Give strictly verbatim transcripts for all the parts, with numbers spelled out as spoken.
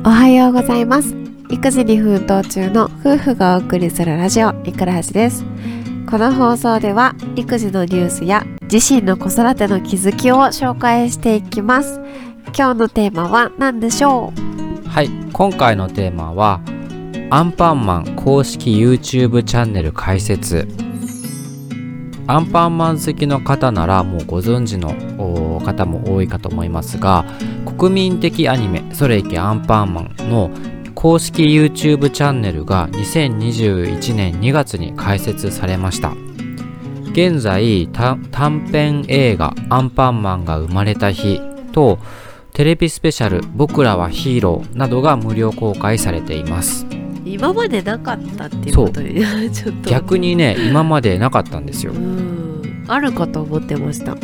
おはようございます。育児に奮闘中の夫婦がお送りするラジオいくらはしです。この放送では育児のニュースや自身の子育ての気づきを紹介していきます。今日のテーマは何でしょう？ はい、今回のテーマはアンパンマン公式 YouTube チャンネル開設。アンパンマン好きの方ならもうご存知の方も多いかと思いますが、国民的アニメそれいけアンパンマンの公式 YouTube チャンネルがにせんにじゅういちねんにがつに開設されました。現在短編映画アンパンマンが生まれた日とテレビスペシャル僕らはヒーローなどが無料公開されています。 今までなかったっていうことにちょっと逆にね今までなかったんですよ。 うんあるかと思ってました。 うん、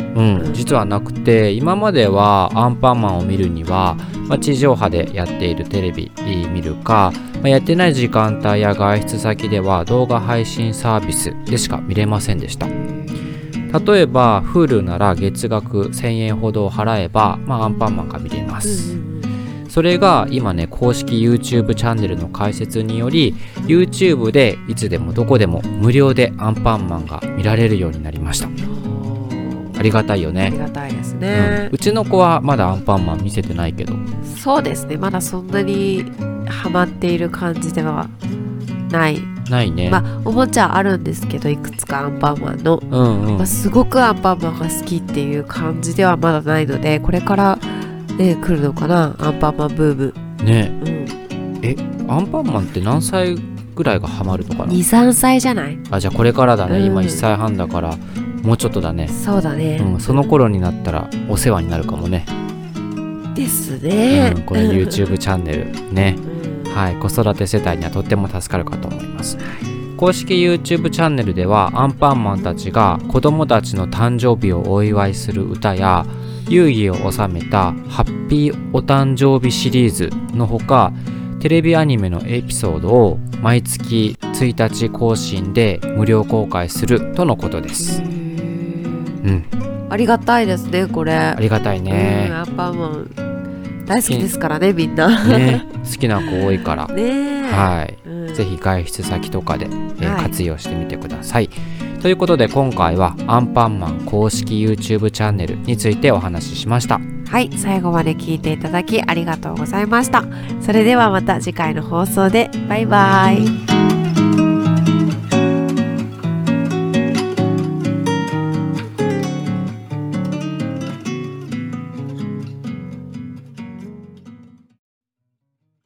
実はなくて、今まではアンパンマンを見るには、まあ、地上波でやっているテレビ見るか、まあ、やってない時間帯や外出先では動画配信サービスでしか見れませんでした。例えば Hulu なら月額せんえんほど払えば、まあ、アンパンマンが見れます。うんそれが今ね公式 YouTube チャンネルの開設により YouTube でいつでもどこでも無料でアンパンマンが見られるようになりました。ありがたいよね。 ありがたいですね、 うん、うちの子はまだアンパンマン見せてないけど。そうですね、まだそんなにハマっている感じではないないね。 まあおもちゃあるんですけどいくつかアンパンマンの、 うんうんまあ、すごくアンパンマンが好きっていう感じではまだないので、これからね、来るのかなアンパンマンブームね、 うん、 えアンパンマンって何歳ぐらいがハマるのかな。 にさんさいじゃない？ あじゃあこれからだね、 うん、 今いっさいはんだからもうちょっとだね。 そうだね、 うん、その頃になったらお世話になるかもね。 ですね、 うん、この YouTube チャンネルね、 うん、 はい、子育て世帯にはとっても助かるかと思います。公式 YouTube チャンネルではアンパンマンたちが子供たちの誕生日をお祝いする歌や遊戯を収めたハッピーお誕生日シリーズのほか、テレビアニメのエピソードを毎月ついたち更新で無料公開するとのことです。うん、 ありがたいですねこれ。ありがたいね、 うん、アンパンマン大好きですからねみんなね、好きな子多いからね、 はい、 うん、 ぜひ外出先とかで、えーはい、 活用してみてください。ということで今回はアンパンマン公式 YouTube チャンネルについてお話ししました。 はい、最後まで聞いていただきありがとうございました。それではまた次回の放送でバイバイ。